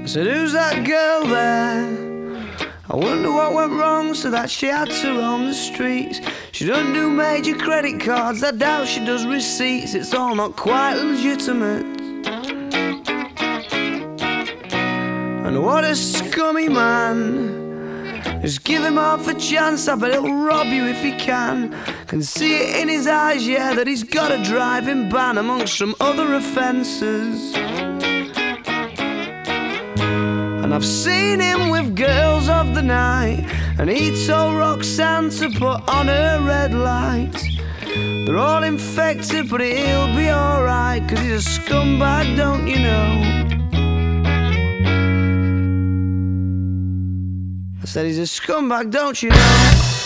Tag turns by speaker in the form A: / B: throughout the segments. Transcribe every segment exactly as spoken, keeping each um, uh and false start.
A: said, who's that girl there? I wonder what went wrong so that she had to roam the streets. She doesn't do major credit cards, I doubt she does receipts. It's all not quite legitimate. And what a scummy man. Just give him half a chance, I bet he'll rob you if he can. Can see it in his eyes, yeah, that he's got a driving ban amongst some other offences. And I've seen him with girls of the night, and he told Roxanne to put on her red light. They're all infected, but he'll be alright, 'cause he's a scumbag, don't you know? I said he's a scumbag, don't you know?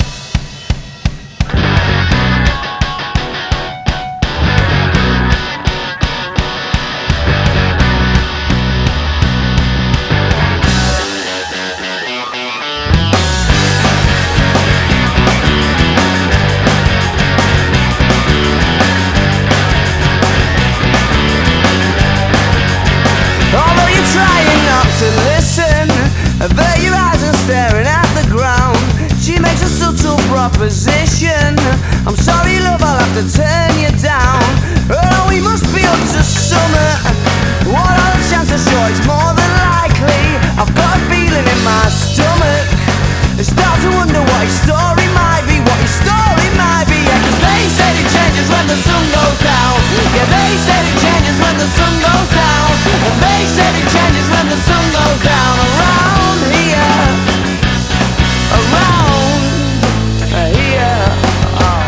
A: Although you're trying not to listen, I bet your eyes are staring at the ground. She makes a subtle proposition. I'm sorry, love, I'll have to turn you down. Oh, we must be up to summer. What are the chances? Sure, it's more than likely. I've got a feeling in my stomach. I start to wonder what his story might be, what his story might be. Yeah, 'cause they said it changes when the sun goes down. Yeah, they said it changes when the sun goes down. And they said it changes when the sun goes down. Around here, around here. Oh.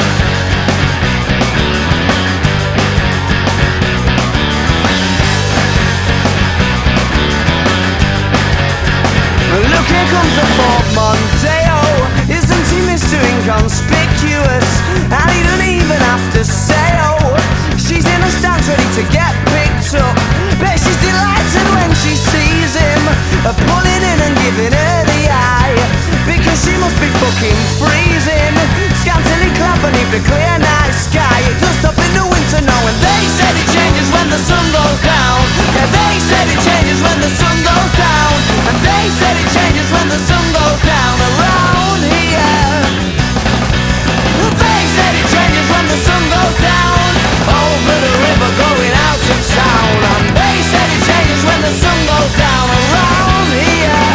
A: Look, here comes the Ford Mondeo. Isn't he Mister Inconspicuous? And he don't even have to say oh. She's in the stands ready to get picked up. Bet she's delighted when she sees him, uh, pulling in and giving her the eye, because she must be fucking freezing, scantily clad beneath the clear night sky. It does stop in the winter now, and they said it changes when the sun goes down. Yeah, they said it changes when the sun goes down. And they said it changes when the sun goes down. Around here, they said it changes when the sun goes down. Over the river going out of town. And they said it changes when the sun goes down. Around here,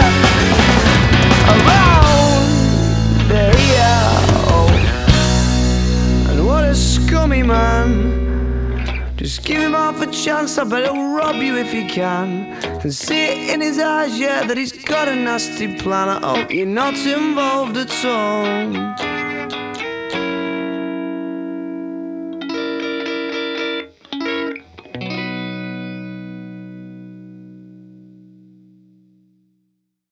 A: around here. Oh. And what a scummy man. Just give him half a chance, I bet he'll rob you if he can. Can see it in his eyes, yeah, that he's got a nasty plan. I hope you're not involved at all.